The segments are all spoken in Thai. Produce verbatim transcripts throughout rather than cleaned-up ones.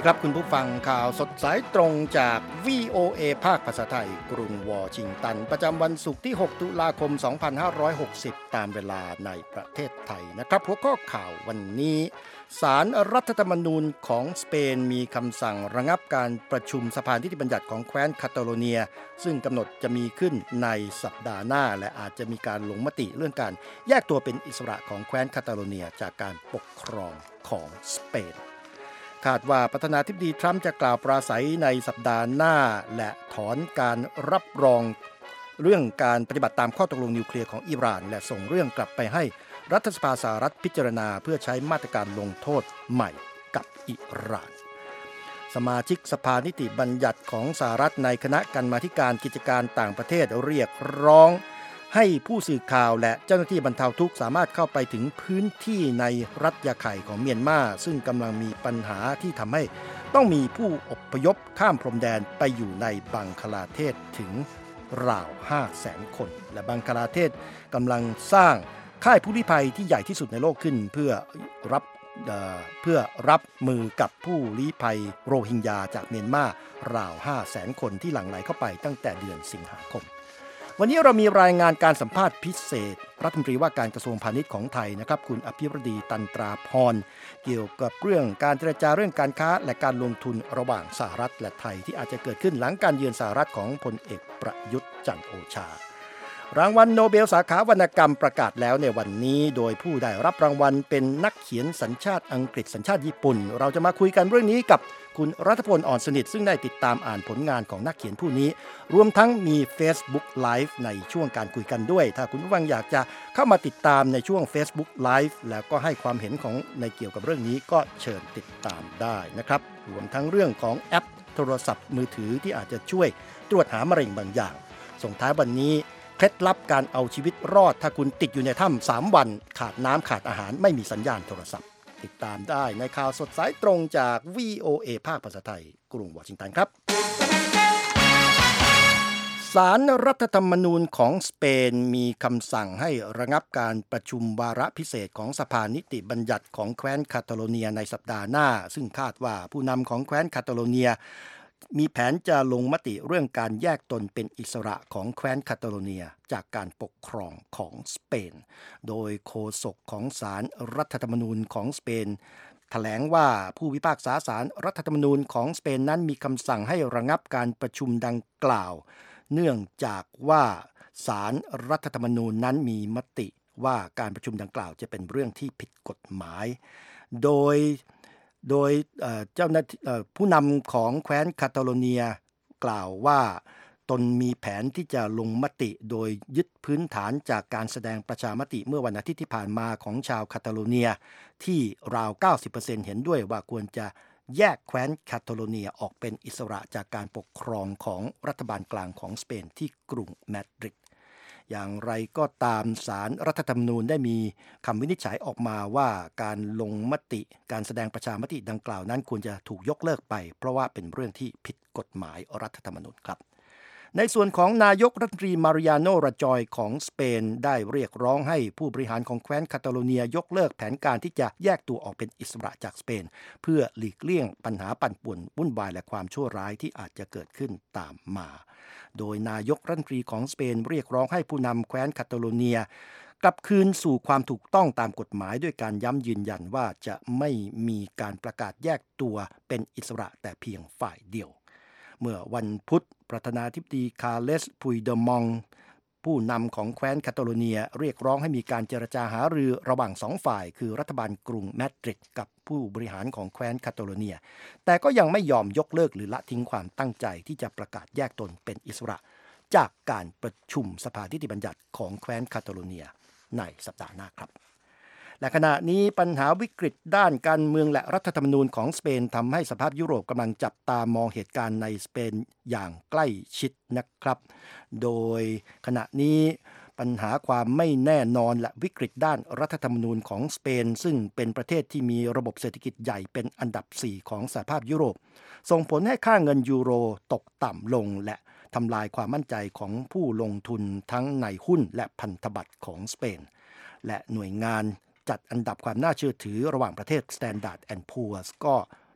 ครับคุณผู้ฟังข่าวสดสายตรงจาก วี โอ เอ ภาคภาษาไทยกรุงวอชิงตันประจำวันศุกร์ที่ หก ตุลาคม สองพันห้าร้อยหกสิบ ตามเวลาในประเทศไทยนะครับหัวข้อข่าววันนี้ศาลรรัฐธรรมนูญของสเปนมีคำสั่งระงับการประชุมสภานิติบัญญัติของแคว้นคาตาโลเนียซึ่งกำหนดจะมีขึ้นในสัปดาห์หน้าและอาจจะมีการลงมติเรื่องการแยกตัวเป็นอิสระของแคว้นคาตาโลเนียจากการปกครองของสเปนคาดว่าประธานาธิบดีทรัมป์จะกล่าวปราศัยในสัปดาห์หน้าและถอนการรับรองเรื่องการปฏิบัติตามข้อตกลงนิวเคลียร์ของอิหร่านและส่งเรื่องกลับไปให้รัฐสภาสหรัฐพิจารณาเพื่อใช้มาตรการลงโทษใหม่กับอิหร่านสมาชิกสภานิติบัญญัติของสหรัฐในคณะกรรมาธิการกิจการต่างประเทศเรียกร้องให้ผู้สื่อข่าวและเจ้าหน้าที่บรรเทาทุกข์สามารถเข้าไปถึงพื้นที่ในรัฐยาไข่ของเมียนมาซึ่งกำลังมีปัญหาที่ทำให้ต้องมีผู้อพยพข้ามพรมแดนไปอยู่ในบังคลาเทศถึงราว ห้าแสน คนและบังคลาเทศกำลังสร้างค่ายผู้ลี้ภัยที่ใหญ่ที่สุดในโลกขึ้นเพื่อรับเอ่อเพื่อรับมือกับผู้ลี้ภัยโรฮิงญาจากเมียนมาราว ห้าแสน คนที่หลั่งไหลเข้าไปตั้งแต่เดือนสิงหาคมวันนี้เรามีรายงานการสัมภาษณ์พิเศษรัฐมนตรีว่าการกระทรวงพาณิชย์ของไทยนะครับคุณอภิรดีตันตราพรเกี่ยวกับเรื่องการเจรจาเรื่องการค้าและการลงทุนระหว่างสหรัฐและไทยที่อาจจะเกิดขึ้นหลังการเยือนสหรัฐของพลเอกประยุทธ์จันทร์โอชารางวัลโนเบลสาขาวรรณกรรมประกาศแล้วในวันนี้โดยผู้ได้รับรางวัลเป็นนักเขียนสัญชาติอังกฤษสัญชาติญี่ปุ่นเราจะมาคุยกันเรื่องนี้กับคุณรัฐพลอ่อนสนิทซึ่งได้ติดตามอ่านผลงานของนักเขียนผู้นี้รวมทั้งมี Facebook Live ในช่วงการคุยกันด้วยถ้าคุณผู้ฟังอยากจะเข้ามาติดตามในช่วง Facebook Live แล้วก็ให้ความเห็นของในเกี่ยวกับเรื่องนี้ก็เชิญติดตามได้นะครับรวมทั้งเรื่องของแอปโทรศัพท์มือถือที่อาจจะช่วยตรวจหามะเร็งบางอย่างส่งท้ายวันนี้เคล็ดลับการเอาชีวิตรอดถ้าคุณติดอยู่ในถ้ำสามวันขาดน้ำขาดอาหารไม่มีสัญญาณโทรศัพท์ติดตามได้ในข่าวสดสายตรงจาก วี โอ เอ ภาคภาษาไทยกรุงวอชิงตันครับศาลรรัฐธรรมนูญของสเปนมีคำสั่งให้ระงับการประชุมวาระพิเศษของสภานิติบัญญัติของแคว้นคาตาโลเนียในสัปดาห์หน้าซึ่งคาดว่าผู้นำของแคว้นคาตาโลเนียมีแผนจะลงมติเรื่องการแยกตนเป็นอิสระของแคว้นคาตาโลเนียจากการปกครองของสเปนโดยโฆษกของศาลรัฐธรรมนูญของสเปนแถลงว่าผู้พิพากษาศาลรัฐธรรมนูญของสเปนนั้นมีคำสั่งให้ระงับการประชุมดังกล่าวเนื่องจากว่าศาลรัฐธรรมนูญนั้นมีมติว่าการประชุมดังกล่าวจะเป็นเรื่องที่ผิดกฎหมายโดยโดยเจ้าหน้าที่ผู้นำของแคว้นคาตาโลเนียกล่าวว่าตนมีแผนที่จะลงมติโดยยึดพื้นฐานจากการแสดงประชามติเมื่อวันอาทิตย์ที่ผ่านมาของชาวคาตาโลเนียที่ราว เก้าสิบเปอร์เซ็นต์ เห็นด้วยว่าควรจะแยกแคว้นคาตาโลเนียออกเป็นอิสระจากการปกครองของรัฐบาลกลางของสเปนที่กรุงมาดริดอย่างไรก็ตามศาลรัฐธรรมนูญได้มีคำวินิจฉัยออกมาว่าการลงมติการแสดงประชามติดังกล่าวนั้นควรจะถูกยกเลิกไปเพราะว่าเป็นเรื่องที่ผิดกฎหมายรัฐธรรมนูญครับในส่วนของนายกรัฐมนตรีมาริอาโน ราจอยของสเปนได้เรียกร้องให้ผู้บริหารของแคว้นคาตาโลเนียยกเลิกแผนการที่จะแยกตัวออกเป็นอิสระจากสเปนเพื่อหลีกเลี่ยงปัญหาปั่นป่วนวุ่นวายและความชั่วร้ายที่อาจจะเกิดขึ้นตามมาโดยนายกรัฐมนตรีของสเปนเรียกร้องให้ผู้นำแคว้นคาตาโลเนียกลับคืนสู่ความถูกต้องตามกฎหมายด้วยการย้ำยืนยันว่าจะไม่มีการประกาศแยกตัวเป็นอิสระแต่เพียงฝ่ายเดียวเมื่อวันพุธประธานาธิบดีคาร์เลส พุยเดมองผู้นำของแคว้นคาตาโลเนียเรียกร้องให้มีการเจรจาหารือระหว่างสองฝ่ายคือรัฐบาลกรุงมาดริดกับผู้บริหารของแคว้นคาตาโลเนียแต่ก็ยังไม่ยอมยกเลิกหรือละทิ้งความตั้งใจที่จะประกาศแยกตนเป็นอิสระจากการประชุมสภานิติบัญญัติของแคว้นคาตาโลเนียในสัปดาห์หน้าครับและขณะนี้ปัญหาวิกฤตด้านการเมืองและรัฐธรรมนูญของสเปนทำให้สภาพยุโรปกำลังจับตามองเหตุการณ์ในสเปนอย่างใกล้ชิดนะครับโดยขณะนี้ปัญหาความไม่แน่นอนและวิกฤตด้านรัฐธรรมนูญของสเปนซึ่งเป็นประเทศที่มีระบบเศรษฐกิจใหญ่เป็นอันดับสี่ของสหภาพยุโรปส่งผลให้ค่าเงินยูโรตกต่ำลงและทำลายความมั่นใจของผู้ลงทุนทั้งในหุ้นและพันธบัตรของสเปนและหน่วยงานจัดอันดับความน่าเชื่อถือระหว่างประเทศ Standard แอนด์ Poor's ก็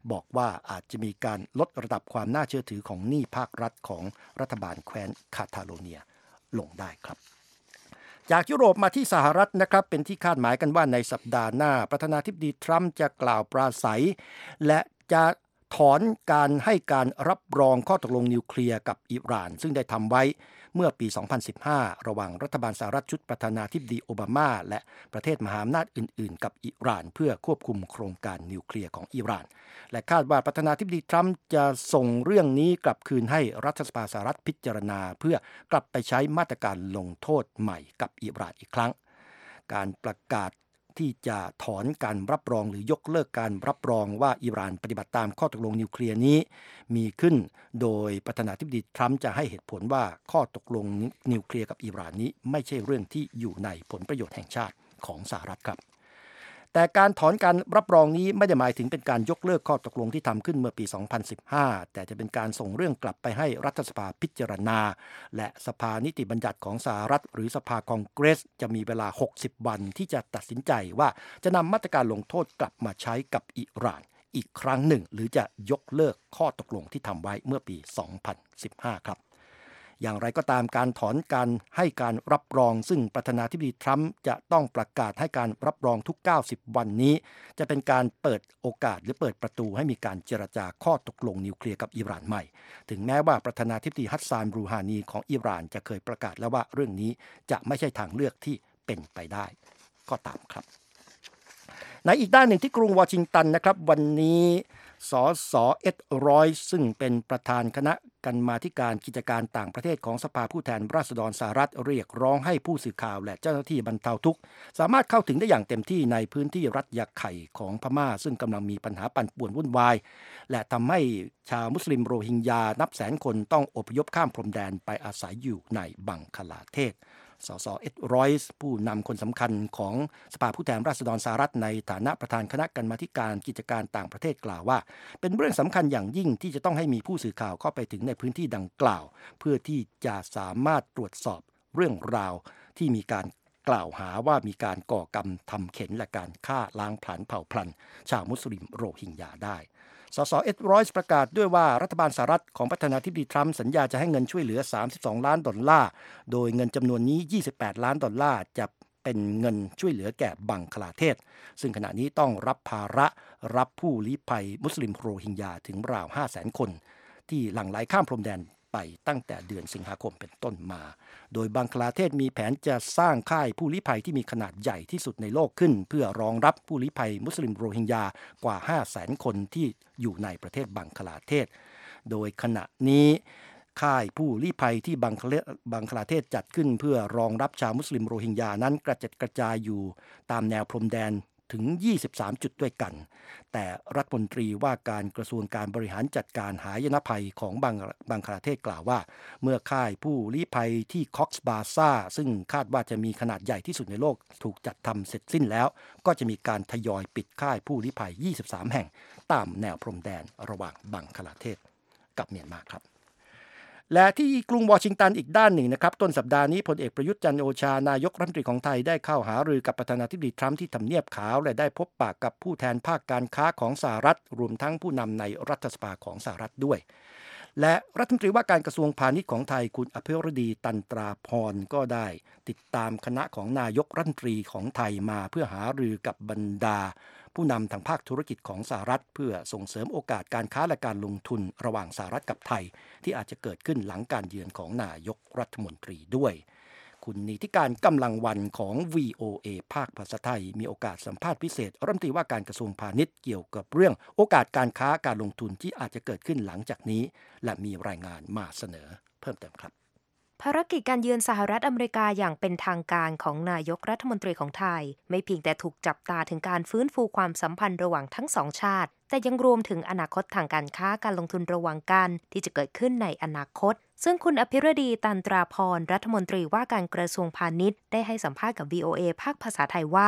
บอกว่าอาจจะมีการลดระดับความน่าเชื่อถือของหนี้ภาครัฐของรัฐบาลแคว้นคาตาโลเนียลงได้ครับจากยุโรปมาที่สหรัฐนะครับเป็นที่คาดหมายกันว่าในสัปดาห์หน้าประธานาธิบดีทรัมป์จะกล่าวปราศัยและจะถอนการให้การรับรองข้อตกลงนิวเคลียร์กับอิหร่านซึ่งได้ทำไว้เมื่อปี สองพันสิบห้า ระหว่างรัฐบาลสหรัฐชุดประธานาธิบดีโอบามาและประเทศมหาอำนาจอื่นๆกับอิหร่านเพื่อควบคุมโครงการนิวเคลียร์ของอิหร่านและคาดว่าประธานาธิบดีทรัมป์จะส่งเรื่องนี้กลับคืนให้รัฐสภาสหรัฐพิจารณาเพื่อกลับไปใช้มาตรการลงโทษใหม่กับอิหร่านอีกครั้งการประกาศที่จะถอนการรับรองหรือยกเลิกการรับรองว่าอิหร่านปฏิบัติตามข้อตกลงนิวเคลียร์นี้มีขึ้นโดยประธานาธิบดีทรัมป์จะให้เหตุผลว่าข้อตกลงนิวเคลียร์กับอิหร่านนี้ไม่ใช่เรื่องที่อยู่ในผลประโยชน์แห่งชาติของสหรัฐครับแต่การถอนการรับรองนี้ไม่ได้หมายถึงเป็นการยกเลิกข้อตกลงที่ทำขึ้นเมื่อปี สองพันสิบห้า แต่จะเป็นการส่งเรื่องกลับไปให้รัฐสภาพิจารณาและสภานิติบัญญัติของสหรัฐหรือสภาคองเกรสจะมีเวลาหกสิบวันที่จะตัดสินใจว่าจะนำมาตรการลงโทษกลับมาใช้กับอิหร่านอีกครั้งหนึ่งหรือจะยกเลิกข้อตกลงที่ทำไว้เมื่อปี สองพันสิบห้า ครับอย่างไรก็ตามการถอนการให้การรับรองซึ่งประธานาธิบดีทรัมป์จะต้องประกาศให้การรับรองทุกเก้าสิบวันนี้จะเป็นการเปิดโอกาสหรือเปิดประตูให้มีการเจรจาข้อตกลงนิวเคลียร์กับอิหร่านใหม่ถึงแม้ว่าประธานาธิบดีฮัสซานรูฮานีของอิหร่านจะเคยประกาศแล้วว่าเรื่องนี้จะไม่ใช่ทางเลือกที่เป็นไปได้ก็ตามครับในอีกด้านหนึ่งที่กรุงวอชิงตันนะครับวันนี้สสเอ็ดรอยส์ซึ่งเป็นประธานคณะกรรมาธิการกิจการต่างประเทศของสภาผู้แทนราษฎรสหรัฐเรียกร้องให้ผู้สื่อข่าวและเจ้าหน้าที่บรรเทาทุกข์สามารถเข้าถึงได้อย่างเต็มที่ในพื้นที่รัฐยะไข่ของพม่าซึ่งกำลังมีปัญหาปั่นป่วนวุ่นวายและทำให้ชาวมุสลิมโรฮิงญานับแสนคนต้องอพยพข้ามพรมแดนไปอาศัยอยู่ในบังคลาเทศสสเอ็ดรอยส์ผู้นำคนสำคัญของสภาผู้แทนราษฎรสหรัฐในฐานะประธานคณะกรรมาธิการกิจการต่างประเทศกล่าวว่าเป็นเรื่องสำคัญอย่างยิ่งที่จะต้องให้มีผู้สื่อข่าวเข้าไปถึงในพื้นที่ดังกล่าวเพื่อที่จะสามารถตรวจสอบเรื่องราวที่มีการกล่าวหาว่ามีการก่อกรรมทำเข็นและการฆ่าล้างผลาญเผ่าพันธุ์ชาวมุสลิมโรฮิงญาได้สสเอ็ดรอยส์ประกาศด้วยว่ารัฐบาลสหรัฐของประธานาธิบดีทรัมป์สัญญาจะให้เงินช่วยเหลือสามสิบสองล้านดอลลาร์โดยเงินจำนวนนี้ยี่สิบแปดล้านดอลลาร์จะเป็นเงินช่วยเหลือแก่บังคลาเทศซึ่งขณะนี้ต้องรับภาระรับผู้ลี้ภัยมุสลิมโรฮิงญาถึงราว ห้าแสน คนที่หลั่งไหลข้ามพรมแดนไปตั้งแต่เดือนสิงหาคมเป็นต้นมาโดยบังคลาเทศมีแผนจะสร้างค่ายผู้ลี้ภัยที่มีขนาดใหญ่ที่สุดในโลกขึ้นเพื่อรองรับผู้ลี้ภัยมุสลิมโรฮิงญากว่า ห้าแสน คนที่อยู่ในประเทศบังคลาเทศโดยขณะนี้ค่ายผู้ลี้ภัยที่บังคลาบังคลาเทศจัดขึ้นเพื่อรองรับชาวมุสลิมโรฮิงญานั้นกระจัดกระจายอยู่ตามแนวพรมแดนถึงยี่สิบสามจุดด้วยกันแต่รัฐมนตรีว่าการกระทรวงการบริหารจัดการหายนะภัยของบังบังคลาเทศกล่าวว่าเมื่อค่ายผู้ลี้ภัยที่คอกซ์บาซ่าซึ่งคาดว่าจะมีขนาดใหญ่ที่สุดในโลกถูกจัดทำเสร็จสิ้นแล้วก็จะมีการทยอยปิดค่ายผู้ลี้ภัยยี่สิบสามแห่งตามแนวพรมแดนระหว่างบังคลาเทศกับเมียนมาครับและที่กรุงวอชิงตันอีกด้านหนึ่งนะครับต้นสัปดาห์นี้พลเอกประยุทธ์จันทร์โอชานายกรัฐมนตรีของไทยได้เข้าหารือกับประธานาธิบดีทรัมป์ที่ทำเนียบขาวและได้พบปะกับผู้แทนภาคการค้าของสหรัฐรวมทั้งผู้นำในรัฐสภาของสหรัฐด้วยและรัฐมนตรีว่าการกระทรวงพาณิชย์ของไทยคุณอภิรดีตันตราพรก็ได้ติดตามคณะของนายกรัฐมนตรีของไทยมาเพื่อหารือกับบรรดาผู้นำทางภาคธุรกิจของสหรัฐเพื่อส่งเสริมโอกาสการค้าและการลงทุนระหว่างสหรัฐกับไทยที่อาจจะเกิดขึ้นหลังการเยือนของนายกรัฐมนตรีด้วยคุณนิติการกำลังวันของ วี โอ เอ ภาคภาษาไทยมีโอกาสสัมภาษณ์พิเศษรัฐมนตรีว่าการกระทรวงพาณิชย์เกี่ยวกับเรื่องโอกาสการค้าการลงทุนที่อาจจะเกิดขึ้นหลังจากนี้และมีรายงานมาเสนอเพิ่มเติมครับภารกิจการเยือนสหรัฐอเมริกาอย่างเป็นทางการของนายกรัฐมนตรีของไทยไม่เพียงแต่ถูกจับตาถึงการฟื้นฟูความสัมพันธ์ระหว่างทั้งสองชาติแต่ยังรวมถึงอนาคตทางการค้าการลงทุนระหว่างกันที่จะเกิดขึ้นในอนาคตซึ่งคุณอภิรดีตันตราพรรัฐมนตรีว่าการกระทรวงพาณิชย์ได้ให้สัมภาษณ์กับ วี โอ เอ ภาคภาษาไทยว่าภ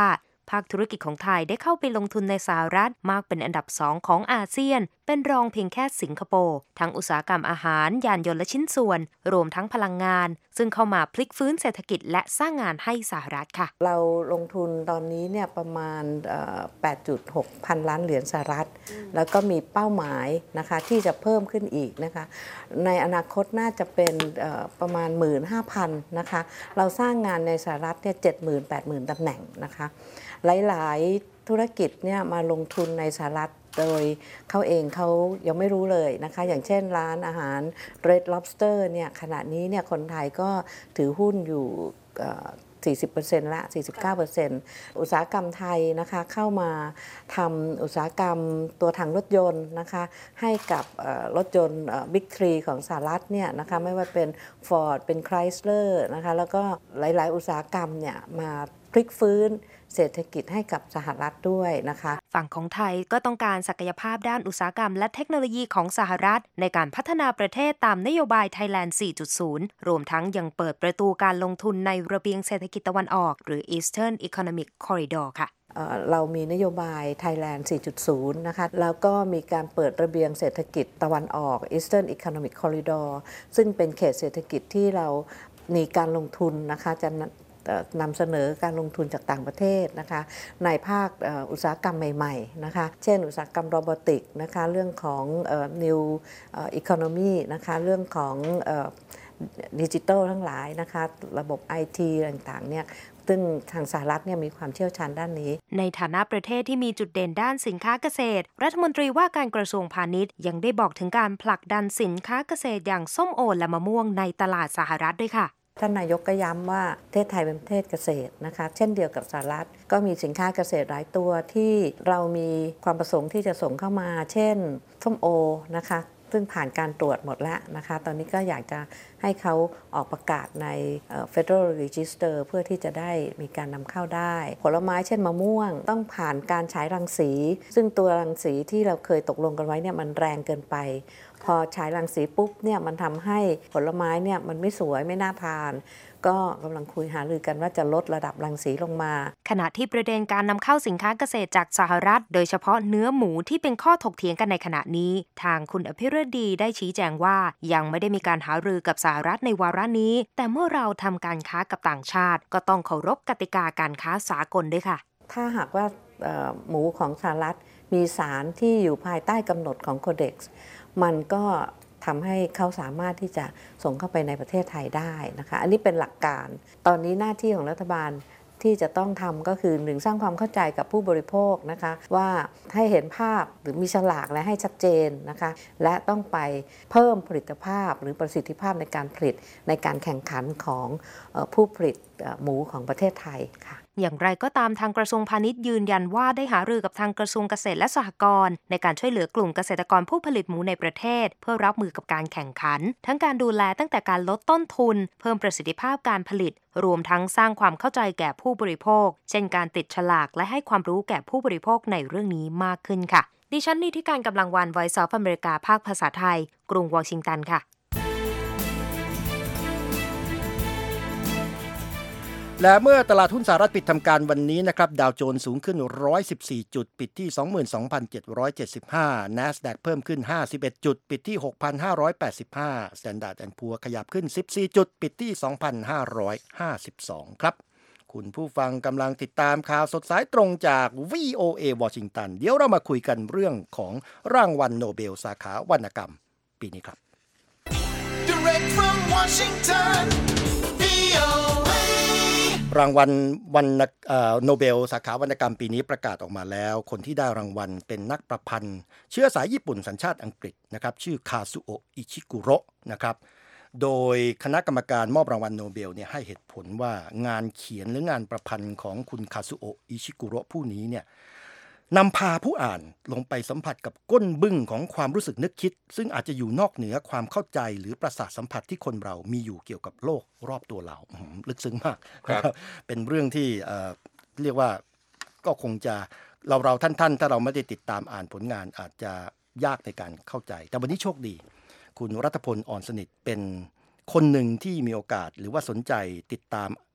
ภาคธุรกิจของไทยได้เข้าไปลงทุนในสหรัฐมากเป็นอันดับสองของอาเซียนเป็นรองเพียงแค่สิงคโปร์ทั้งอุตสาหกรรมอาหารยานยนต์และชิ้นส่วนรวมทั้งพลังงานซึ่งเข้ามาพลิกฟื้นเศรษฐกิจและสร้างงานให้สหรัฐค่ะเราลงทุนตอนนี้เนี่ยประมาณ แปดจุดหก พันล้านเหรียญสหรัฐแล้วก็มีเป้าหมายนะคะที่จะเพิ่มขึ้นอีกนะคะในอนาคตน่าจะเป็นประมาณ หนึ่งหมื่นห้าพัน นะคะเราสร้างงานในสหรัฐเนี่ย เจ็ดหมื่น แปดหมื่น ตำแหน่งนะคะหลายๆธุรกิจเนี่ยมาลงทุนในสหรัฐโดยเขาเองเขายังไม่รู้เลยนะคะอย่างเช่นร้านอาหาร Red Lobster เนี่ยขณะนี้เนี่ยคนไทยก็ถือหุ้นอยู่สี่สิบเปอร์เซ็นต์ ละ สี่สิบเก้าเปอร์เซ็นต์ อุตสาหกรรมไทยนะคะเข้ามาทำอุตสาหกรรมตัวถังรถยนต์นะคะให้กับรถยนต์บิ๊กทรีของสหรัฐเนี่ยนะคะไม่ว่าเป็น Ford เป็น Chrysler นะคะแล้วก็หลายๆอุตสาหกรรมเนี่ยมาพลิกฟื้นเศรษฐกิจให้กับสหรัฐด้วยนะคะฝั่งของไทยก็ต้องการศักยภาพด้านอุตสาหกรรมและเทคโนโลยีของสหรัฐในการพัฒนาประเทศตามนโยบาย Thailand สี่จุดศูนย์ รวมทั้งยังเปิดประตูการลงทุนในระเบียงเศรษฐกิจตะวันออกหรือ Eastern Economic Corridor ค่ะเรามีนโยบาย Thailand สี่จุดศูนย์ นะคะแล้วก็มีการเปิดระเบียงเศรษฐกิจตะวันออก Eastern Economic Corridor ซึ่งเป็นเขตเศรษฐกิจที่เรามีการลงทุนนะคะจะนำเสนอการลงทุนจากต่างประเทศนะคะในภาคอุตสาหกรรมใหม่ๆนะคะเช่นอุตสาหกรรมโรบอติกนะคะเรื่องของ New Economy นะคะเรื่องของดิจิทัลทั้งหลายนะคะระบบ ไอ ที ต่างๆเนี่ยซึ่งทางสหรัฐเนี่ยมีความเชี่ยวชาญด้านนี้ในฐานะประเทศที่มีจุดเด่นด้านสินค้าเกษตรรัฐมนตรีว่าการกระทรวงพาณิชย์ยังได้บอกถึงการผลักดันสินค้าเกษตรอย่างส้มโอและมะม่วงในตลาดสหรัฐด้วยค่ะท่านนายกก็ย้ำว่าประเทศไทยเป็นประเทศเกษตรนะคะเช่นเดียวกับสหรัฐก็มีสินค้าเกษตรหลายตัวที่เรามีความประสงค์ที่จะส่งเข้ามาเช่นส้มโอนะคะซึ่งผ่านการตรวจหมดแล้วนะคะตอนนี้ก็อยากจะให้เขาออกประกาศใน Federal Register เพื่อที่จะได้มีการนำเข้าได้ผลไม้เช่นมะม่วงต้องผ่านการฉายรังสีซึ่งตัวรังสีที่เราเคยตกลงกันไว้เนี่ยมันแรงเกินไปพอฉายรังสีปุ๊บเนี่ยมันทำให้ผลไม้เนี่ยมันไม่สวยไม่น่าทานก็กำลังคุยหารือกันว่าจะลดระดับรังสีลงมาขณะที่ประเด็นการนำเข้าสินค้าเกษตรจากสหรัฐโดยเฉพาะเนื้อหมูที่เป็นข้อถกเถียงกันในขณะนี้ทางคุณอภิรดีได้ชี้แจงว่ายังไม่ได้มีการหารือกับสหรัฐในวาระนี้แต่เมื่อเราทำการค้ากับต่างชาติก็ต้องเคารพกติกาการค้าสากลด้วยค่ะถ้าหากว่าหมูของสหรัฐมีสารที่อยู่ภายใต้กำหนดของโคเด็กซ์มันก็ทำให้เขาสามารถที่จะส่งเข้าไปในประเทศไทยได้นะคะอันนี้เป็นหลักการตอนนี้หน้าที่ของรัฐบาลที่จะต้องทำก็คือหนึ่งสร้างความเข้าใจกับผู้บริโภคนะคะว่าให้เห็นภาพหรือมีฉลากและให้ชัดเจนนะคะและต้องไปเพิ่มผลิตภาพหรือประสิทธิภาพในการผลิตในการแข่งขันของผู้ผลิตหมูของประเทศไทยค่ะอย่างไรก็ตามทางกระทรวงพาณิชย์ยืนยันว่าได้หารือกับทางกระทรวงเกษตรและสหกรณ์ในการช่วยเหลือกลุ่มเกษตรกรผู้ผลิตหมูในประเทศเพื่อรับมือกับการแข่งขันทั้งการดูแลตั้งแต่การลดต้นทุนเพิ่มประสิทธิภาพการผลิตรวมทั้งสร้างความเข้าใจแก่ผู้บริโภคเช่นการติดฉลากและให้ความรู้แก่ผู้บริโภคในเรื่องนี้มากขึ้นค่ะดิฉันนิติการกำลังวัน Voice of America ภาคภาษาไทยกรุงวอชิงตันค่ะและเมื่อตลาดหุ้นสหรัฐปิดทำการวันนี้นะครับดาวโจนส์สูงขึ้นหนึ่งร้อยสิบสี่จุดปิดที่ สองหมื่นสองพันเจ็ดร้อยเจ็ดสิบห้า NASDAQ เพิ่มขึ้นห้าสิบเอ็ดจุดปิดที่ หกพันห้าร้อยแปดสิบห้า Standard แอนด์ Poor's ขยับขึ้นสิบสี่จุดปิดที่ สองพันห้าร้อยห้าสิบสอง ครับคุณผู้ฟังกำลังติดตามข่าวสดสายตรงจาก วี โอ เอ วอชิงตันเดี๋ยวเรามาคุยกันเรื่องของรางวัลโนเบลสาขาวรรณกรรมปีนี้ครับ Direct from Washington วี โอ เอ รางวัลวรรณโนเบลสาขาวรรณกรรมปีนี้ประกาศออกมาแล้วคนที่ได้รางวัลเป็นนักประพันธ์เชื้อสายญี่ปุ่นสัญชาติอังกฤษนะครับชื่อคาซุโอะอิชิกุโระนะครับโดยคณะกรรมการมอบรางวัลโนเบลเนี่ยให้เหตุผลว่างานเขียนหรืองานประพันธ์ของคุณคาซุโอะอิชิกุโระผู้นี้เนี่ยนำพาผู้อ่านลงไปสัมผัสกับก้นบึ้งของความรู้สึกนึกคิดซึ่งอาจจะอยู่นอกเหนือความเข้าใจหรือประสาทสัมผัสที่คนเรามีอยู่เกี่ยวกับโลกรอบตัวเราลึกซึ้งมากเป็นเรื่องที่เอ่อเรียกว่าก็คงจะเราเราท่านๆถ้าเราไม่ได้ติดตามอ่านผลงานอาจจะยากในการเข้าใจแต่วันนี้โชคดีคุณรัฐพลอ่อนสนิทเป็นคนหนึ่งที่มีโอกาสหรือว่าสนใจติดตาม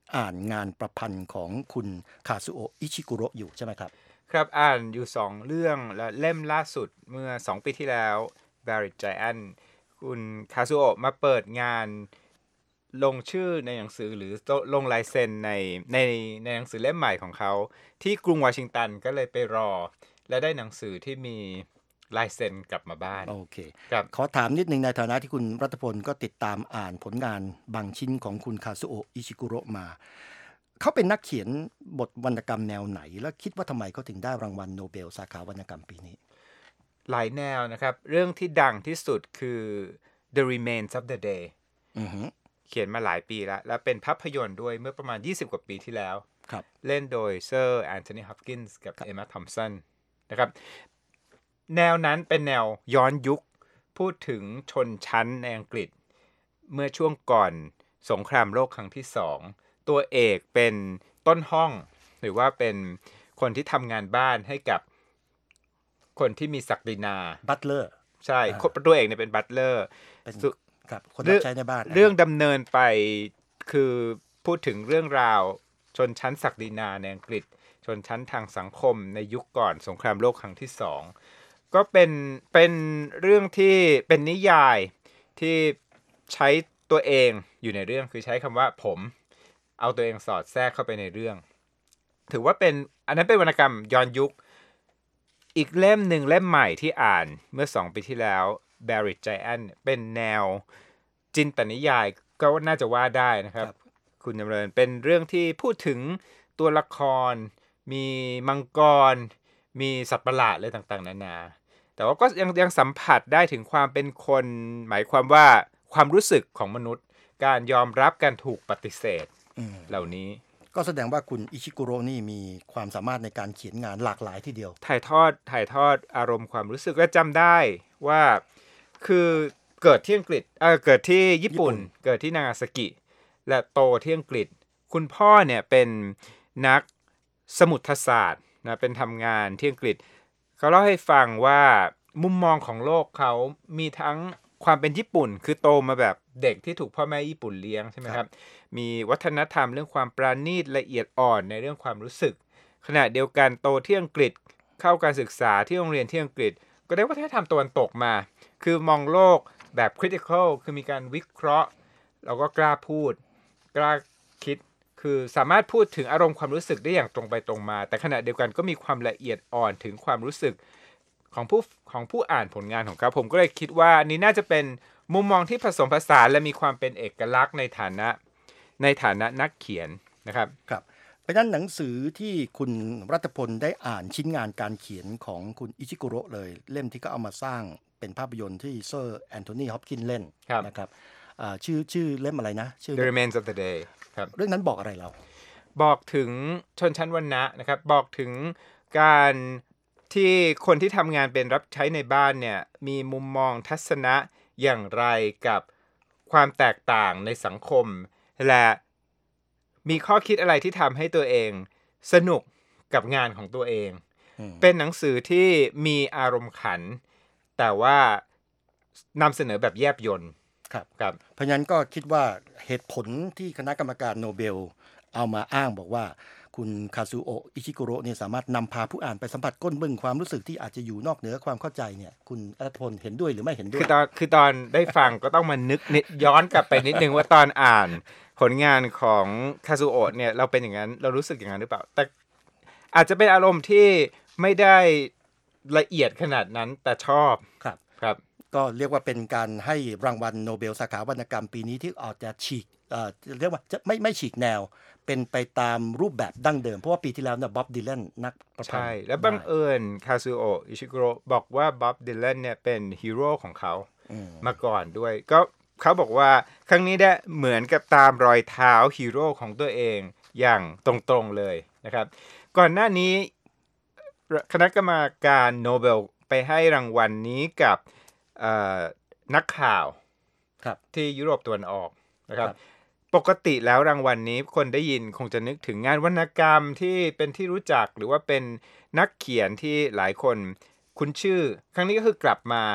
อ่านงานประพันธ์ของคุณคาซุโอะอิชิกุโระอยู่ใช่ไหมครับครับอ่านอยู่สองเรื่องและเล่มล่าสุดเมื่อสองปีที่แล้ว Buried Giant คุณคาซุโอะมาเปิดงานลงชื่อในหนังสือหรือลงลายเซ็นในในในหนังสือเล่มใหม่ของเขาที่กรุงวอชิงตันก็เลยไปรอและได้หนังสือที่มีลายเซ็นกลับมาบ้านโอเคครับขอถามนิดนึงในฐานะที่คุณรัฐพลก็ติดตามอ่านผลงานบางชิ้นของคุณคาซุโอะอิชิกุโระมาเขาเป็นนักเขียนบทวรรณกรรมแนวไหนและคิดว่าทำไมเขาถึงได้รางวัลโนเบลสาขาวรรณกรรมปีนี้หลายแนวนะครับเรื่องที่ดังที่สุดคือ The Remains of the Day เขียนมาหลายปีแล้วและเป็นภาพยนตร์ด้วยเมื่อประมาณยี่สิบกว่าปีที่แล้วเล่นโดยเซอร์แอนโทนี ฮอปกินส์กับเอมม่า ทอมสันนะครับแนวนั้นเป็นแนวย้อนยุคพูดถึงชนชั้นในอังกฤษเมื่อช่วงก่อนสงครามโลกครั้งที่สองตัวเอกเป็นต้นห้องหรือว่าเป็นคนที่ทำงานบ้านให้กับคนที่มีศักดินาบัตเลอร์ใช่ตัวเอกเนี่ยเป็นบัตเลอร์ครับคนรับใช้ในบ้านเรื่องดำเนินไปคือพูดถึงเรื่องราวชนชั้นศักดินาในอังกฤษชนชั้นทางสังคมในยุคก่อนสงครามโลกครั้งที่สองก็เป็นเป็นเรื่องที่เป็นนิยายที่ใช้ตัวเองอยู่ในเรื่องคือใช้คำว่าผมเอาตัวเองสอดแทรกเข้าไปในเรื่องถือว่าเป็นอันนั้นเป็นวรรณกรรมย้อนยุคอีกเล่มหนึ่งเล่มใหม่ที่อ่านเมื่อสองปีที่แล้ว Buried Giant เป็นแนวจินตนิยายก็น่าจะว่าได้นะครับคุณจำเริญเป็นเรื่องที่พูดถึงตัวละครมีมังกรมีสัตว์ประหลาดอะไรต่างๆนานาแต่ว่าก็ยังยังสัมผัสได้ถึงความเป็นคนหมายความว่าความรู้สึกของมนุษย์การยอมรับการถูกปฏิเสธเหล่านี้ก็แสดงว่าคุณอิชิกุโระนี่มีความสามารถในการเขียนงานหลากหลายทีเดียวถ่ายทอดถ่ายทอดอารมณ์ความรู้สึกและจำได้ว่าคือเกิดที่อังกฤษเออเกิดที่ญี่ปุ่นเกิดที่นางาซากิและโตที่อังกฤษคุณพ่อเนี่ยเป็นนักสมุทรศาสตร์นะเป็นทำงานที่อังกฤษเขาเล่าให้ฟังว่ามุมมองของโลกเขามีทั้งความเป็นญี่ปุ่นคือโตมาแบบเด็กที่ถูกพ่อแม่ญี่ปุ่นเลี้ยงใช่ไหมครับมีวัฒนธรรมเรื่องความปราณีตละเอียดอ่อนในเรื่องความรู้สึกขณะเดียวกันโตที่อังกฤษเข้าการศึกษาที่โรงเรียนที่อังกฤษก็ได้วัฒนธรรมตะวันตกมาคือมองโลกแบบ critical คือมีการวิเคราะห์แล้วก็กล้าพูดกล้าคิดคือสามารถพูดถึงอารมณ์ความรู้สึกได้อย่างตรงไปตรงมาแต่ขณะเดียวกันก็มีความละเอียดอ่อนถึงความรู้สึกของผู้ของผู้อ่านผลงานของเขาผมก็เลยคิดว่านี่น่าจะเป็นมุมมองที่ผสมผสานและมีความเป็นเอกลักษณ์ในฐานะในฐานะนักเขียนนะครับครับเพราะฉะนั้นหนังสือที่คุณรัตพลได้อ่านชิ้นงานการเขียนของคุณอิชิกุโระเลยเล่มที่เขาเอามาสร้างเป็นภาพยนตร์ที่เซอร์แอนโทนี ฮอปกินส์เล่นนะครับชื่อชื่อเล่มอะไรนะชื่อ The Remains of the Day ครับเรื่องนั้นบอกอะไรเราบอกถึงชนชั้นวรรณะนะครับบอกถึงการที่คนที่ทำงานเป็นรับใช้ในบ้านเนี่ยมีมุมมองทัศนะอย่างไรกับความแตกต่างในสังคมและมีข้อคิดอะไรที่ทำให้ตัวเองสนุกกับงานของตัวเองเป็นหนังสือที่มีอารมณ์ขันแต่ว่านำเสนอแบบแยบยลครับครับเพราะฉะนั้นก็คิดว่าเหตุผลที่คณะกรรมการโนเบลเอามาอ้างบอกว่าคุณคาซุโอะอิชิกุโระเนี่ยสามารถนำพาผู้อ่านไปสัมผัสก้นบึ้งความรู้สึกที่อาจจะอยู่นอกเหนือความเข้าใจเนี่ยคุณอรัตพลเห็นด้วยหรือไม่เห็นด้วยคือตอนคือตอนได้ฟังก็ต้องมานึกนิดย้อนกลับไปนิดนึงว่าตอนอ่านผลงานของคาซุโอะเนี่ยเราเป็นอย่างนั้นเรารู้สึกอย่างนั้นหรือเปล่าแต่อาจจะเป็นอารมณ์ที่ไม่ได้ละเอียดขนาดนั้นแต่ชอบครับครับก็เรียกว่าเป็นการให้รางวัลโนเบลสาขาวรรณกรรมปีนี้ที่อาจจะฉีกเอ่อเรียกว่าจะไม่ไม่ฉีกแนวเป็นไปตามรูปแบบดั้งเดิมเพราะว่าปีที่แล้วเนี่ยบ๊อบดิแลนนักประพันธ์ใช่และบังเอิญคาซุโอะอิชิกุโระบอกว่าบ๊อบดิแลนเนี่ยเป็นฮีโร่ของเขามาก่อนด้วยก็เขาบอกว่าครั้งนี้ได้เหมือนกับตามรอยเท้าฮีโร่ของตัวเองอย่างตรงๆเลยนะครับก่อนหน้านี้คณะกรรมการโนเบลไปให้รางวัล น, นี้กับนักข่าวที่ยุโรปตะวันออกนะครับปกติแล้วรางวัล น, นี้คนได้ยินคงจะนึกถึงงานวรรณกรรมที่เป็นที่รู้จักหรือว่าเป็นนักเขียนที่หลายคนคุ้นชื่อครั้งนี้ก็คือกลับมาก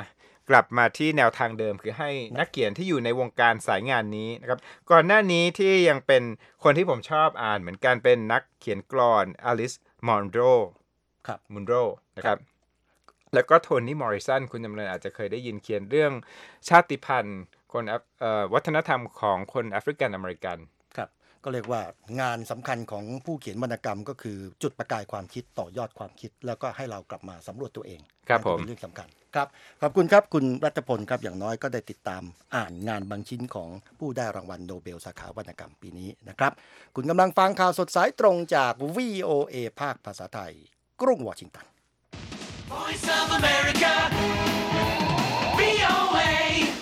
กลับมาที่แนวทางเดิมคือให้นักเขียนที่อยู่ในวงการสายงานนี้นะครับก่อนหน้านี้ที่ยังเป็นคนที่ผมชอบอ่านเหมือนกันเป็นนักเขียนกลอนอลิซมอนโรครับมุนโรนะครับแล้วก็โทนี่มอริสันคุณจำเริญอาจจะเคยได้ยินเขียนเรื่องชาติพันธุ์คนวัฒนธรรมของคนแอฟริกันอเมริกันครับก็เรียกว่างานสำคัญของผู้เขียนวรรณกรรมก็คือจุดประกายความคิดต่อยอดความคิดแล้วก็ให้เรากลับมาสำรวจตัวเองครับผมเป็นเรื่องสำคัญครับขอบคุณครับคุณรัตพลครับอย่างน้อยก็ได้ติดตามอ่านงานบางชิ้นของผู้ได้รางวัลโนเบลสาขาวรรณกรรมปีนี้นะครับคุณกำลังฟังข่าวสดสายตรงจาก วี โอ เอ ภาคภาษาไทยกรุงวอชิงตัน Voice of America วี โอ เอ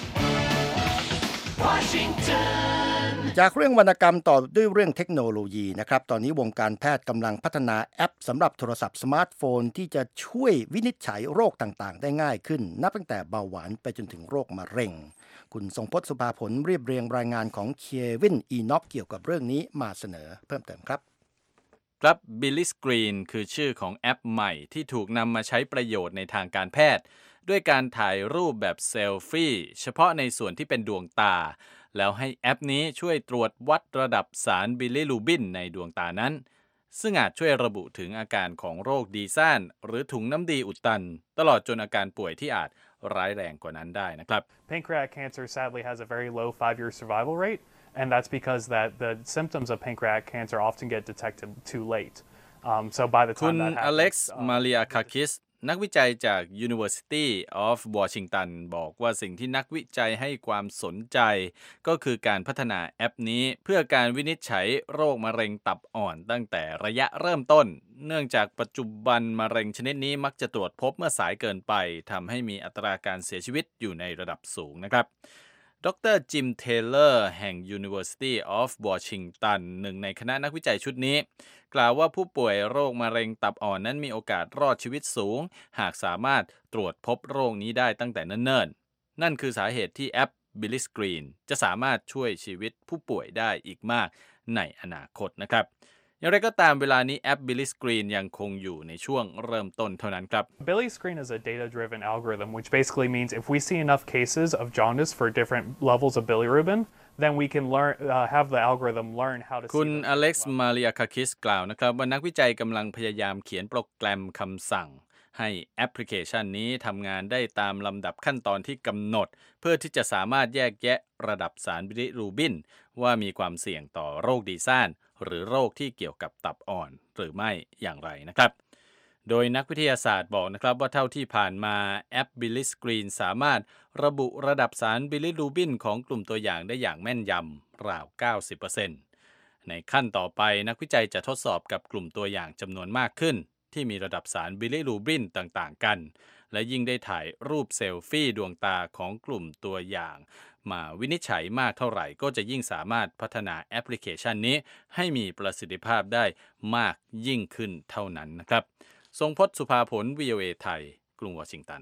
Washington จากเรื่องวรรณกรรมต่อด้วยเรื่องเทคโนโลยีนะครับตอนนี้วงการแพทย์กำลังพัฒนาแอปสำหรับโทรศัพท์สมาร์ทโฟนที่จะช่วยวินิจฉัยโรคต่างๆได้ง่ายขึ้นนับตั้งแต่เบาหวานไปจนถึงโรคมะเร็งคุณทรงพจน์สุภาผลเรียบเรียงรายงานของเควินอีน็อกเกี่ยวกับเรื่องนี้มาเสนอเพิ่มเติมครับครับ Billy Screen คือชื่อของแอปใหม่ที่ถูกนำมาใช้ประโยชน์ในทางการแพทย์ด้วยการถ่ายรูปแบบเซลฟี่เฉพาะในส่วนที่เป็นดวงตาแล้วให้แอปนี้ช่วยตรวจวัดระดับสารบิลิรูบินในดวงตานั้นซึ่งอาจช่วยระบุถึงอาการของโรคดีซ่านหรือถุงน้ำดีอุดตันตลอดจนอาการป่วยที่อาจร้ายแรงกว่านั้นได้นะครับ Pancreatic cancer sadly has a very low five-year survival rate, and that's because that the symptoms of pancreatic cancer often get detected too late. Um, so by the คุณ time that happens, อเล็กซ์ มาเรียคาคิสนักวิจัยจาก University of Washington บอกว่าสิ่งที่นักวิจัยให้ความสนใจก็คือการพัฒนาแอปนี้เพื่อการวินิจฉัยโรคมะเร็งตับอ่อนตั้งแต่ระยะเริ่มต้นเนื่องจากปัจจุบันมะเร็งชนิดนี้มักจะตรวจพบเมื่อสายเกินไปทำให้มีอัตราการเสียชีวิตอยู่ในระดับสูงนะครับดรจิมเทเลอร์แห่ง University of Washington หนึ่งในคณะนักวิจัยชุดนี้กล่าวว่าผู้ป่วยโรคมะเร็งตับอ่อนนั้นมีโอกาสรอดชีวิตสูงหากสามารถตรวจพบโรคนี้ได้ตั้งแต่เนิ่นๆนั่นคือสาเหตุที่แอป Billy Screen จะสามารถช่วยชีวิตผู้ป่วยได้อีกมากในอนาคตนะครับอย่างไรก็ตามเวลานี้แอป Billy Screen ยังคงอยู่ในช่วงเริ่มต้นเท่านั้นครับ Billy Screen is a data-driven algorithm, which basically means if we see enough cases of jaundice for different levels of bilirubin, then we can learn uh, have the algorithm learn how to see คุณอเล็กซ์ มาเรียคาคิสกล่าวนะครับว่านักวิจัยกำลังพยายามเขียนโปรแกรมคำสั่งให้แอปพลิเคชันนี้ทำงานได้ตามลำดับขั้นตอนที่กำหนดเพื่อที่จะสามารถแยกแยะระดับสารบิลิรูบินว่ามีความเสี่ยงต่อโรคดีซ่านหรือโรคที่เกี่ยวกับตับอ่อนหรือไม่อย่างไรนะครับโดยนักวิทยาศาสตร์บอกนะครับว่าเท่าที่ผ่านมาแอป Billy Screen สามารถระบุระดับสารบิลิรูบินของกลุ่มตัวอย่างได้อย่างแม่นยำราว เก้าสิบเปอร์เซ็นต์ ในขั้นต่อไปนักวิจัยจะทดสอบกับกลุ่มตัวอย่างจำนวนมากขึ้นที่มีระดับสารบิลิรูบินต่างๆกันและยิ่งได้ถ่ายรูปเซลฟี่ดวงตาของกลุ่มตัวอย่างมาวินิจฉัยมากเท่าไหร่ก็จะยิ่งสามารถพัฒนาแอปพลิเคชันนี้ให้มีประสิทธิภาพได้มากยิ่งขึ้นเท่านั้นนะครับทรงพจน์สุภาผล วี โอ เอ ไทยกรุงวอชิงตัน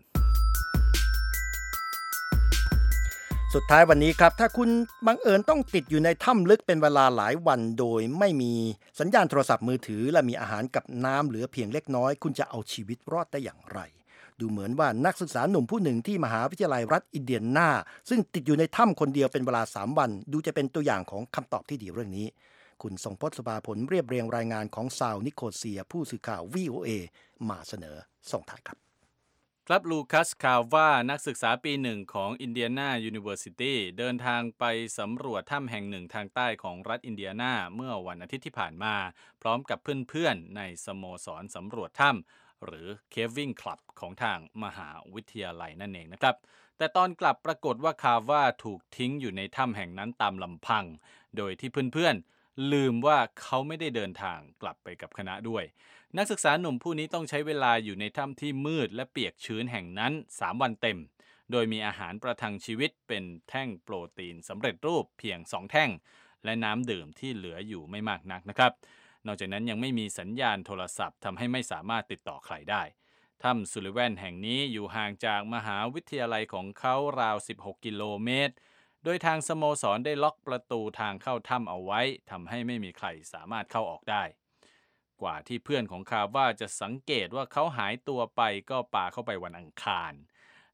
สุดท้ายวันนี้ครับถ้าคุณบังเอิญต้องติดอยู่ในถ้ำลึกเป็นเวลาหลายวันโดยไม่มีสัญญาณโทรศัพท์มือถือและมีอาหารกับน้ำเหลือเพียงเล็กน้อยคุณจะเอาชีวิตรอดได้อย่างไรดูเหมือนว่านักศึกษาหนุ่มผู้หนึ่งที่มหาวิทยาลัยรัฐอินเดียนาซึ่งติดอยู่ในถ้ำคนเดียวเป็นเวลาสามวันดูจะเป็นตัวอย่างของคำตอบที่ดีเรื่องนี้คุณทรงพจน์สุภาผลเรียบเรียงรายงานของซาวนิโคเซียผู้สื่อข่าว วี โอ เอ มาเสนอส่งท้ายครับครับลูคัสคาว่า นักศึกษาปีหนึ่งของอินเดียนายูนิเวอร์ซิตี้เดินทางไปสำรวจถ้ำแห่งหนึ่งทางใต้ของรัฐอินเดียนาเมื่อวันอาทิตย์ที่ผ่านมาพร้อมกับเพื่อนๆในสโมสรสำรวจถ้ำหรือ Caving Club ของทางมหาวิทยาลัยนั่นเองนะครับแต่ตอนกลับปรากฏว่าคาว่าถูกทิ้งอยู่ในถ้ำแห่งนั้นตามลำพังโดยที่เพื่อนๆลืมว่าเขาไม่ได้เดินทางกลับไปกับคณะด้วยนักศึกษาหนุ่มผู้นี้ต้องใช้เวลาอยู่ในถ้ำที่มืดและเปียกชื้นแห่งนั้นสามวันเต็มโดยมีอาหารประทังชีวิตเป็นแท่งโปรตีนสำเร็จรูปเพียงสองแท่งและน้ำดื่มที่เหลืออยู่ไม่มากนักนะครับนอกจากนั้นยังไม่มีสัญญาณโทรศัพท์ทำให้ไม่สามารถติดต่อใครได้ถ้ำซูลิแวนแห่งนี้อยู่ห่างจากมหาวิทยาลัยของเขาราวสิบหกกิโลเมตรโดยทางสโมสรได้ล็อกประตูทางเข้าถ้ำเอาไว้ทำให้ไม่มีใครสามารถเข้าออกได้กว่าที่เพื่อนของคาว่าจะสังเกตว่าเขาหายตัวไปก็ปาเข้าไปวันอังคาร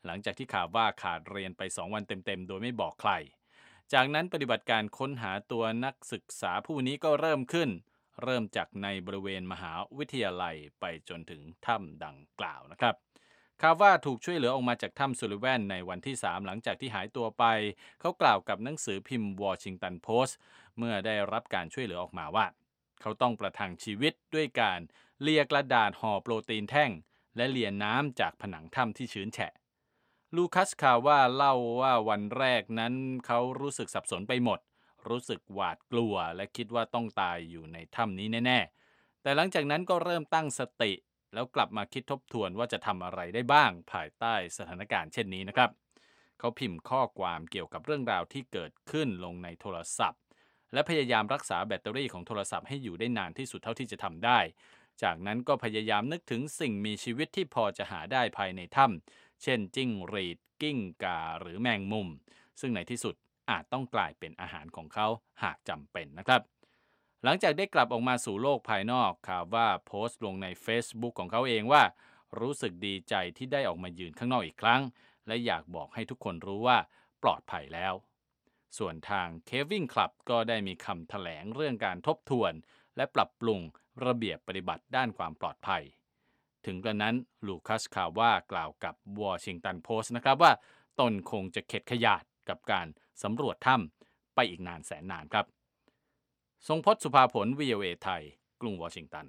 หลังจากที่ข่าวว่าขาดเรียนไปสองวันเต็มๆโดยไม่บอกใครจากนั้นปฏิบัติการค้นหาตัวนักศึกษาผู้นี้ก็เริ่มขึ้นเริ่มจากในบริเวณมหาวิทยาลัยไปจนถึงถ้ำดังกล่าวนะครับคาว่าถูกช่วยเหลือออกมาจากถ้ำซูลิแวนในวันที่สามหลังจากที่หายตัวไปเขากล่าวกับหนังสือพิมพ์วอชิงตันโพสต์เมื่อได้รับการช่วยเหลือออกมาว่าเขาต้องประทังชีวิตด้วยการเลียกระดาษห่อโปรตีนแท่งและเลียน้ำจากผนังถ้ำที่ชื้นแฉะลูคัสคาว่าเล่าว่าวันแรกนั้นเขารู้สึกสับสนไปหมดรู้สึกหวาดกลัวและคิดว่าต้องตายอยู่ในถ้ำนี้แน่ๆแต่หลังจากนั้นก็เริ่มตั้งสติแล้วกลับมาคิดทบทวนว่าจะทำอะไรได้บ้างภายใต้สถานการณ์เช่นนี้นะครับเขาพิมพ์ข้อความเกี่ยวกับเรื่องราวที่เกิดขึ้นลงในโทรศัพท์และพยายามรักษาแบตเตอรี่ของโทรศัพท์ให้อยู่ได้นานที่สุดเท่าที่จะทำได้จากนั้นก็พยายามนึกถึงสิ่งมีชีวิตที่พอจะหาได้ภายในถ้ำเช่นจิ้งหรีดกิ้งก่าหรือแมงมุมซึ่งในที่สุดอาจต้องกลายเป็นอาหารของเขาหากจำเป็นนะครับหลังจากได้กลับออกมาสู่โลกภายนอกข่าวว่าโพสต์ลงใน Facebook ของเขาเองว่ารู้สึกดีใจที่ได้ออกมายืนข้างนอกอีกครั้งและอยากบอกให้ทุกคนรู้ว่าปลอดภัยแล้วส่วนทาง Kevin Club ก็ได้มีคำแถลงเรื่องการทบทวนและปรับปรุงระเบียบปฏิบัติด้านความปลอดภัยถึงกระนั้นลูคัสคาว่ากล่าวกับวอชิงตันโพสต์นะครับว่าตนคงจะเข็ดขยาดกับการสำรวจถ้ำไปอีกนานแสนนานครับทรงพจน์สุภาผล วี โอ เอ ไทยกรุงวอชิงตัน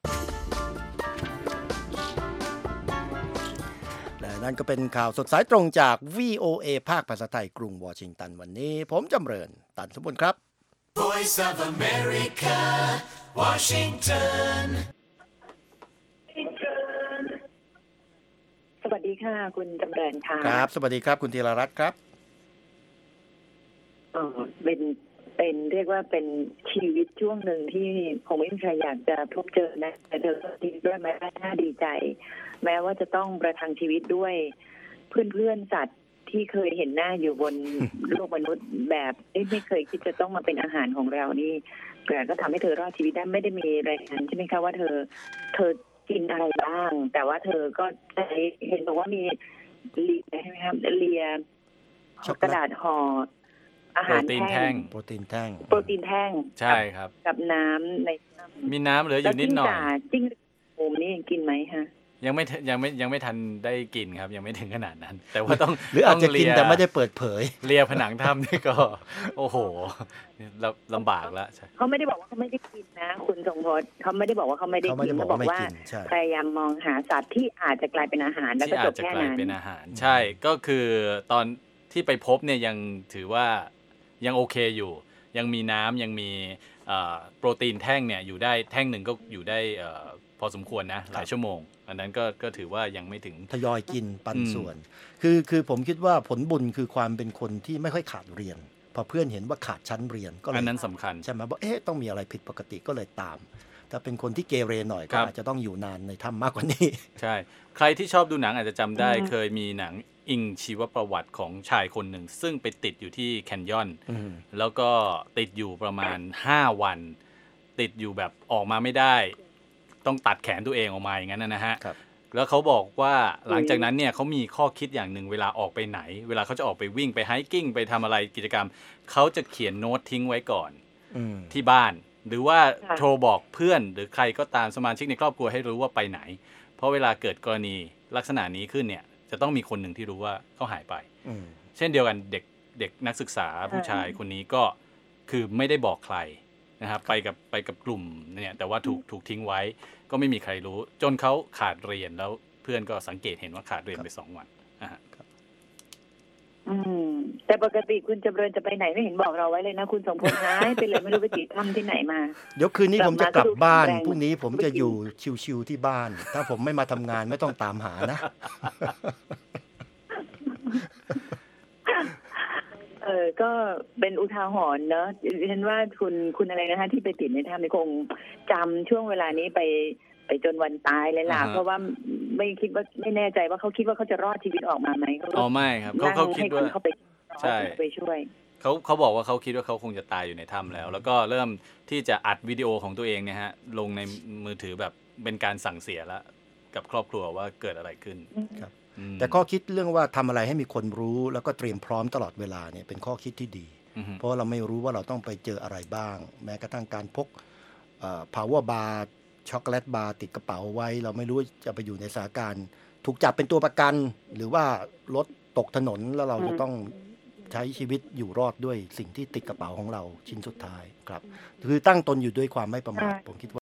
และนั่นก็เป็นข่าวสดสายตรงจาก วี โอ เอ ภาคภาษาไทยกรุงวอชิงตันวันนี้ผมจำเริญตันสมบูรณ์ครับ Voice of America Washington สวัสดีค่ะคุณจำเริญค่ะครับสวัสดีครับคุณธีรรัตน์ครับเออเป็นเป็นเรียกว่าเป็นชีวิตช่วงหนึ่งที่คงไม่มีใครอยากจะพบเจอนะแต่เธอก็ดีด้วยแม้น่าดีใจแม้ว่าจะต้องประทังชีวิตด้วยเพื่อนๆสัตว์ที่เคยเห็นหน้าอยู่บน โลกมนุษย์แบบไม่เคยคิดจะต้องมาเป็นอาหารของเรานี่แต่ก็ทำให้เธอรอดชีวิตได้ไม่ได้มีรายงานใช่ไหมคะว่าเธอเธอกินอะไรบ้างแต่ว่าเธอก็เห็นบอกว่ามีเลียใช่ไหมครับเลียกระดาษห่ออาหารแท่งโปรตีนแท่งโปรตีนแท่งใช่ครับกับน้ำในมีน้ำเหลืออยู่นิดหน่อยจิ้งโมนี่กินไหมฮะยังไม่ยังไม่ยังไม่ทันได้กินครับยังไม่ถึงขนาดนั้นแต่ว่าต้องหรืออาจจะกินแต่ไม่ได้เปิดเผยเลียผนังถ้ำนี่ก็โอ้โหลำบากแล้วเขาไม่ได้บอกว่าเขาไม่ได้กินนะคุณทรงพจน์เขาไม่ได้บอกว่าเขาไม่ได้กินเขาบอกว่าพยายามมองหาสัตว์ที่อาจจะกลายเป็นอาหารแล้วก็จบแค่นั้นเป็นอาหารใช่ก็คือตอนที่ไปพบเนี่ยยังถือว่ายังโอเคอยู่ยังมีน้ำยังมีโปรตีนแท่งเนี่ยอยู่ได้แท่งหนึ่งก็อยู่ได้พอสมควรนะหลายชั่วโมงอันนั้นก็ก็ถือว่ายังไม่ถึงทยอยกินปันส่วนคือคือผมคิดว่าผลบุญคือความเป็นคนที่ไม่ค่อยขาดเรียนพอเพื่อนเห็นว่าขาดชั้นเรียนก็เลยอันนั้นสำคัญใช่ไหมบอกเอ๊ะต้องมีอะไรผิดปกติก็เลยตามถ้าเป็นคนที่เกเรหน่อยก็อาจจะต้องอยู่นานในถ้ำมากกว่านี้ใช่ใครที่ชอบดูหนังอาจจะจำได้เคยมีหนังอิงชีวประวัติของชายคนหนึ่งซึ่งไปติดอยู่ที่แคนยอนแล้วก็ติดอยู่ประมาณห้าวันติดอยู่แบบออกมาไม่ได้ต้องตัดแขนตัวเองออกมาอย่างนั้นนะฮะแล้วเขาบอกว่าหลังจากนั้นเนี่ยเขามีข้อคิดอย่างหนึ่งเวลาออกไปไหนเวลาเขาจะออกไปวิ่งไปไฮกิ้งไปทำอะไรกิจกรรมเขาจะเขียนโน้ตทิ้งไว้ก่อนที่บ้านหรือว่าโทรบอกเพื่อนหรือใครก็ตามสมาชิกในครอบครัวให้รู้ว่าไปไหนเพราะเวลาเกิดกรณีลักษณะนี้ขึ้นเนี่ยจะต้องมีคนหนึ่งที่รู้ว่าเขาหายไปเช่นเดียวกันเด็กเด็กนักศึกษาผู้ชายคนนี้ก็คือไม่ได้บอกใครนะครับไปกับไปกับกลุ่มเนี่ยแต่ว่าถูกถูกทิ้งไว้ก็ไม่มีใครรู้จนเขาขาดเรียนแล้วเพื่อนก็สังเกตเห็นว่าขาดเรียนไปสองวันอ่าครับอืมแต่ปกติคุณจำเริญจะไปไหนไม่เห็นบอกเราไว้เลยนะคุณสมพลหายไปเลยไม่รู้ไปจีบถ้ำที่ไหนมาเดี๋ยวคืนนี้ผมจะกลับบ้านพรุ่งนี้ผมจะอยู่ชิวๆที่บ้านถ้าผมไม่มาทำงานไม่ต้องตามหานะเออก็เป็นอุทาหรณ์เนอะดิฉันว่าคุณคุณอะไรนะคะที่ไปติดในถ้ำนี่คงจำช่วงเวลานี้ไปไปจนวันตายเลยล่ะเพราะว่าไม่คิดว่าไม่แน่ใจว่าเขาคิดว่าเขาจะรอดชีวิตออกมาไหมอ๋อไม่ครับเขาเขาคิดว่าเขาไปใช่ไปช่วยเขาเขาบอกว่าเขาคิดว่าเขาคงจะตายอยู่ในถ้ำแล้วแล้วก็เริ่มที่จะอัดวิดีโอของตัวเองเนี่ยฮะลงในมือถือแบบเป็นการสั่งเสียแล้วกับครอบครัวว่าเกิดอะไรขึ้นครับอืมแต่ข้อคิดเรื่องว่าทำอะไรให้มีคนรู้แล้วก็เตรียมพร้อมตลอดเวลาเนี่ยเป็นข้อคิดที่ดีอือฮึเพราะเราไม่รู้ว่าเราต้องไปเจออะไรบ้าง แม้กระทั่งการพกเอ่อ power bar ช็อกโกแลตบาร์ติดกระเป๋าไว้ เราไม่รู้จะไปอยู่ในสถานการณ์ถูกจับเป็นตัวประกัน หรือว่ารถตกถนนแล้วเราจะต้องใช้ชีวิตอยู่รอดด้วยสิ่งที่ติดกระเป๋าของเราชิ้นสุดท้ายครับคือตั้งตนอยู่ด้วยความไม่ประมาทผมคิดว่า